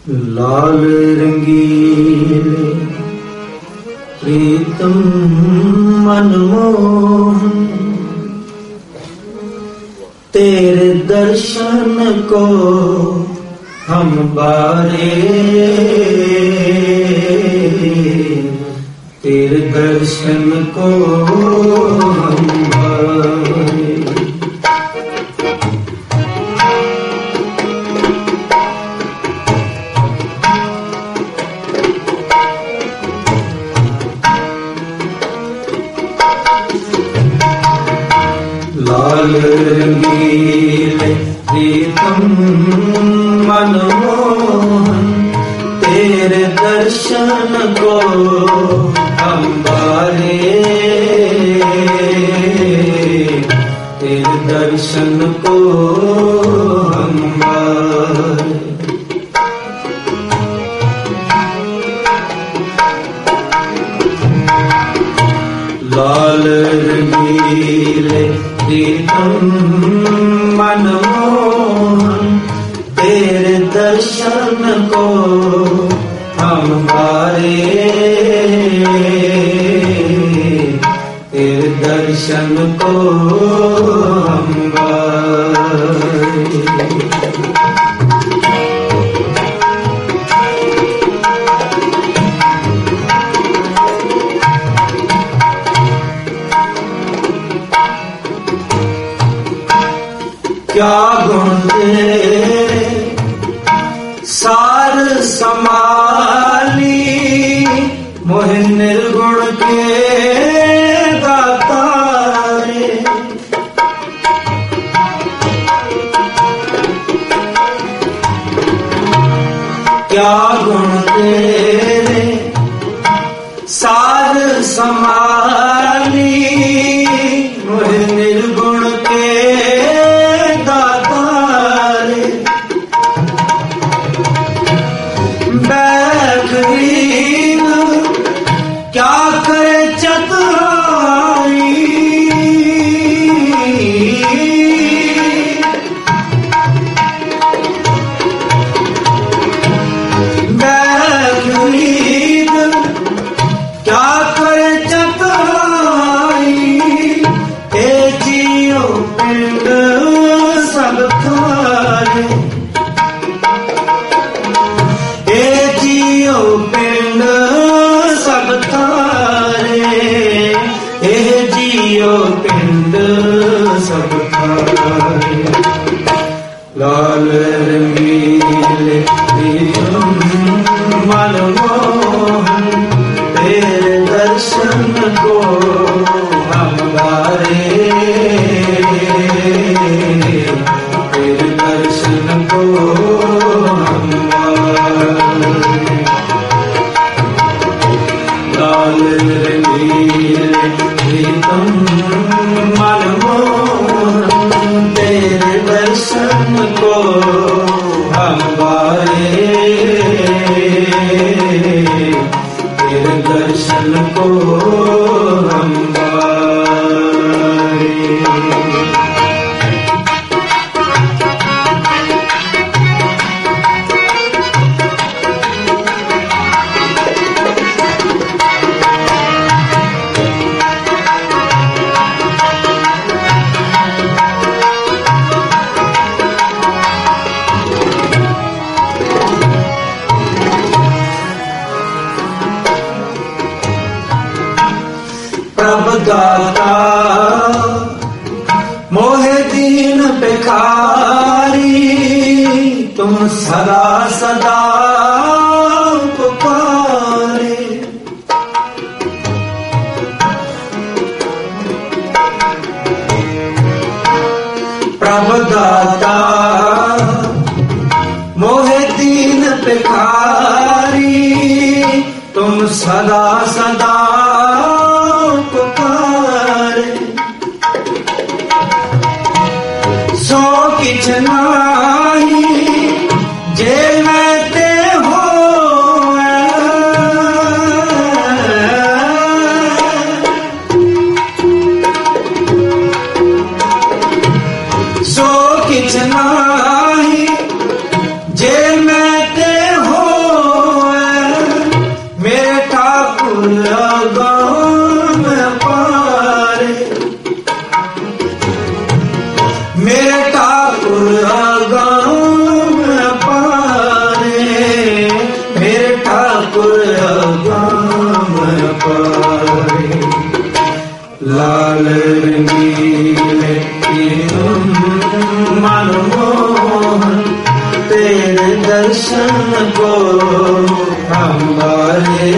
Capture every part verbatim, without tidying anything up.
लाल रंगीले प्रीतम मनमोहन, तेरे दर्शन को हम बारे, तेरे दर्शन को हम बारे। लाल रंगीले प्रीतम मनमोहन, तेरे दर्शन को हम बारे, तेरे दर्शन को हम बारे। लाल रंगीले प्रीतम मनमोहन, तेरे दर्शन को हम बारे, तेरे दर्शन को हम बारे। क्या गुण तेरे सार समाली, मोह निर्गुण के दाता रे। क्या गुण तेरे सार समाली, मोह निर्गुण के क्या करे चतुराई, बैखरीद क्या करे चतुराई, ए जियो पिंड सब थारे, ए जियो पिंड सब थारे, ए जियो पिंड सब थारे। लाल रंगीले प्रीतम मनमोहन, तेरे दर्शन को हम बारे, तेरे दर्शन को हम बारे। लाल रंगीले प्रीतम मनमोहन, तेरे दर्शन को हम बारे, तेरे दर्शन को हम बारे। प्रभु दाता मोहे दीन भिखारी, तुम सदा सदा पुकारे। प्रभु दाता मोहे दीन भिखारी, तुम सदा सदा पुकारे। सो किछ नाही जे मैं ते हो, सो किछ नाही जे मैं ते हो, दर्शन को हमारे,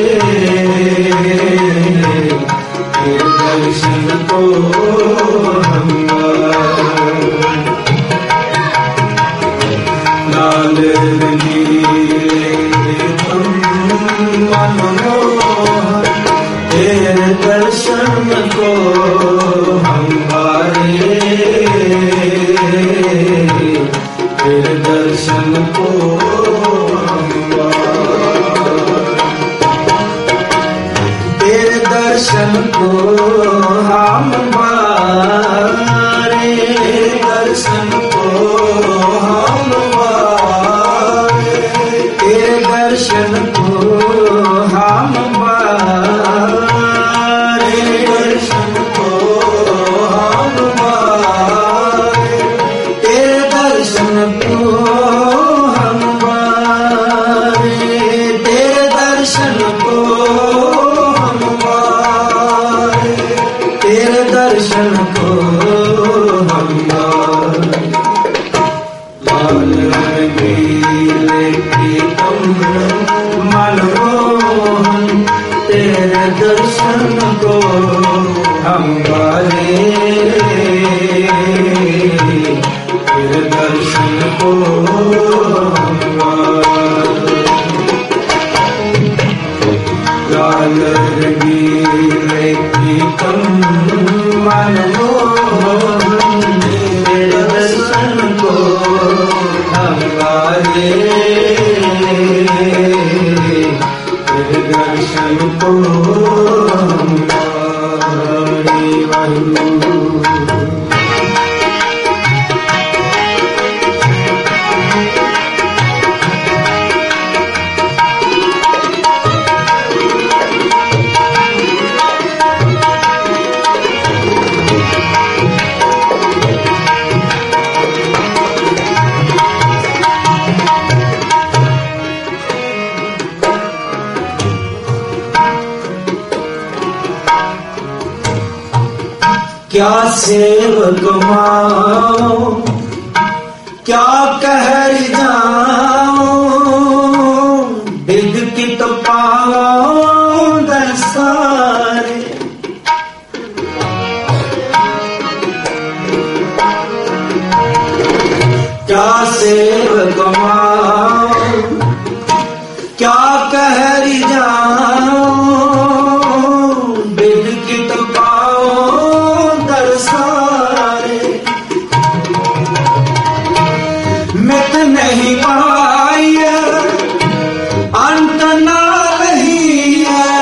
तेरे दर्शन को हमारे। लाल नीले मनमोहन तेरे दर्शन को हमारे, तेरे दर्शन को तेरे दर्शन को हमारे, दर्शन को हमारे, तेरे दर्शन को हमारे, दर्शन को हमारे, तेरे दर्शन को हमारे, तेरे दर्शन को हमारे, तेरे दर्शन को हमारे। लाल रंगीले प्रीतम मनमोहन तेरे दर्शन को हमारे, तेरे दर्शन को हमारे। लाल रंगीले प्रीतम मनमोहन तेरे दर्शन को हमारे, तेरे दर्शन को हमारे। क्या सेवक माओ क्या कह जाओ, बिग की तो पाओ दसारे। क्या सेवक माओ क्या कह जाओ, बिग की तो पाओ दरसारे। मिट नहीं पाई अंत ना रही है,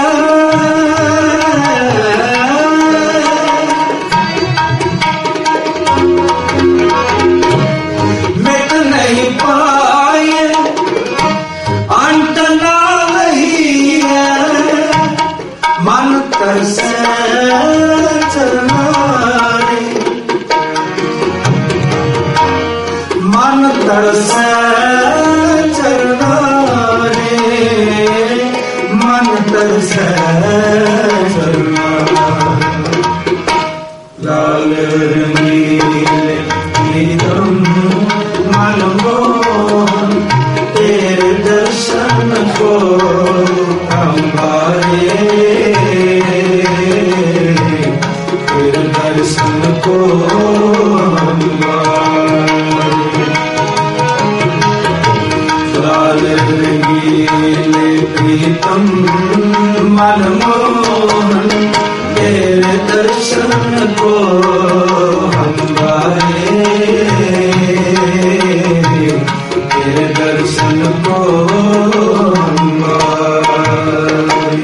मिट नहीं पाई अंत ना रही है। मन तरसे चरना रे, मन तरसे चरना रे, मन तरसे चरना। लाल रंगीले प्रीतम मनमोहन तेरे दर्शन को हमारे, तेरे दर्शन को हमारे। लाल रंगीले प्रीतम मनमोहन तेरे दर्शन को हमारे, तेरे दर्शन को हमारे।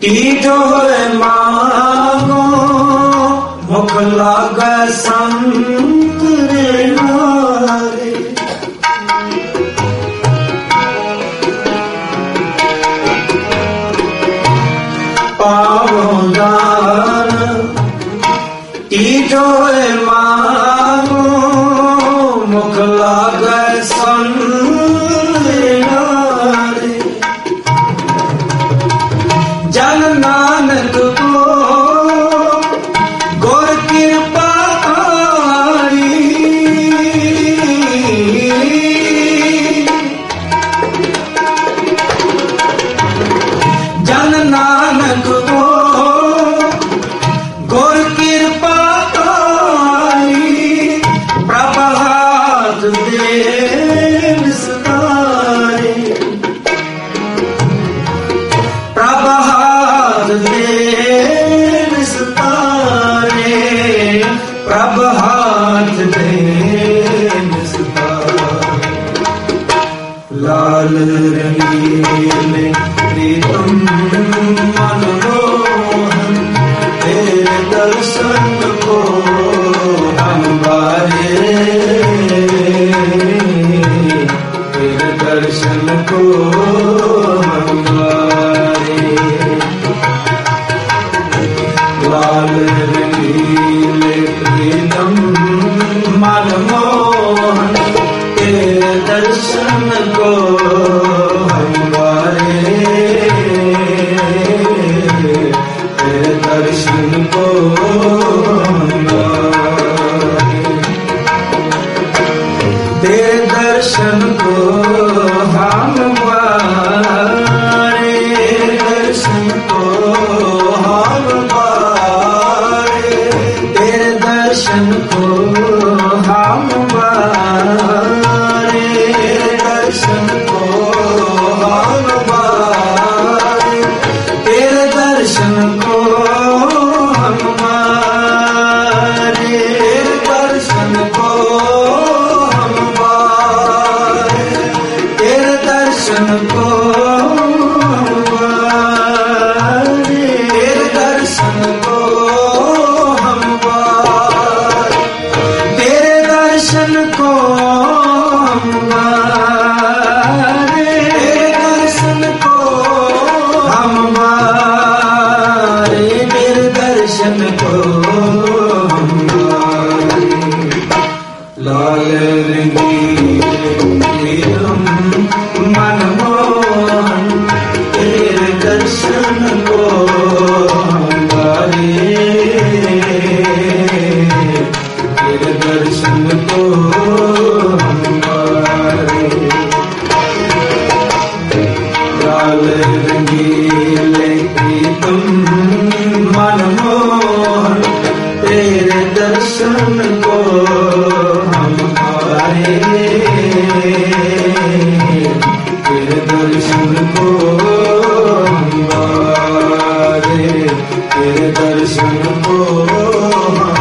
तीजो मांगो मुख लागे संत रे नारे। पावो दान तीजो मांगो मुख लागे संत रे नारे। जन नानक को गुर कृपा आरी। जन नानक को गुर कृपा आरी। प्रभ हाथ दे विस्तारे। प्रभ हाथ दे विस्तारे। प्रभ हाथ दे विस्तारे। लाल रंगीले प्रीतम मनमोहन तेरे दर्शन को हम बारे। तेरे दर्शन को हम बारे। लाल रंगीले प्रीतम मनमोहन तेरे दर्शन को हम बारे। तेरे दर्शन को हम बारे। तेरे दर्शन को हम बारे। दर्शन को हम बारे। तेरे दर्शन को हम बारे। दर्शन को हम बारे। तेरे दर्शन को हम बारे। दर्शन को हम बारे। तेरे दर्शन को हम बारे। तेरे दर्शन को हम बारे। तेरे दर्शन को हम बारे। दर्शन को हम बारे। तेरे दर्शन को हम बारे। लाल रंगीले प्रीतम मनमोहन तेरे दर्शन को हम बारे। तेरे दर्शन को हम बारे। लाल रंगीले प्रीतम मनमोहन तेरे दर्शन को हम बारे। तेरे दर्शन को हम बारे। तेरे दर्शन को हम